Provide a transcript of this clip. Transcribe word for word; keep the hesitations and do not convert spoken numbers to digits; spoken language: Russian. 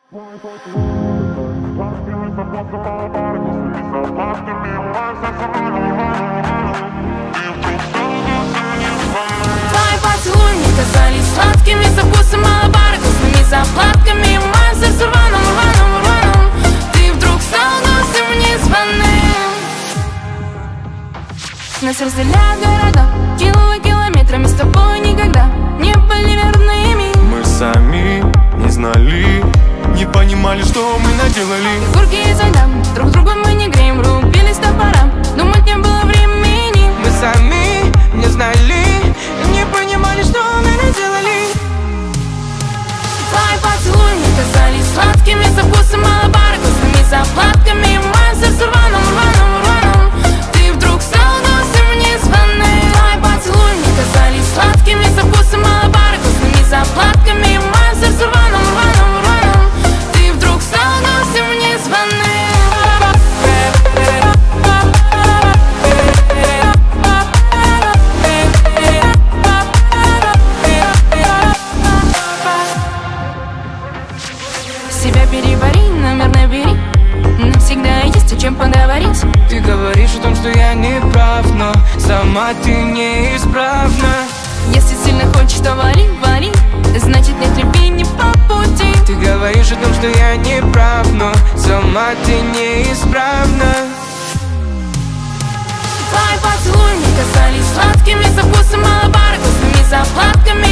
поцелуи мне казались сладкими, со вкусом малобара, вкусными заплатками. В моем сердце рваном, рваном, рваном ты вдруг стал гостем незваным. Нас разделяют города, кило километрами, с тобой никогда не были верными. Мы сами не знали, не понимали, что мы наделали. Фигурки изо льда, друг друга мы не греем, рубились топора, думать не было времени. Мы сами не знали, не понимали, что мы наделали. Твои поцелуи мне казались сладкими, со вкусом малобара, вкусными заплатками. В моем сердце рваном, рваном, рваном ты вдруг стал гостем незваным. Твои поцелуи мне казались сладкими, со вкусом малобара, вкусными заплатками. В моем сердце рваном, рваном, рваном ты вдруг стал гостем незваным. Себя перевари, номер набери, нам всегда есть о чем поговорить. Ты говоришь о том, что я не прав, но сама ты неисправна. Если сильно хочешь, то вали, вали, значит нет любви не по пути. Ты говоришь о том, что я не прав, но сама ты неисправна. Твои поцелуи мне казались сладкими, со вкусом малобара, вкусными заплатками.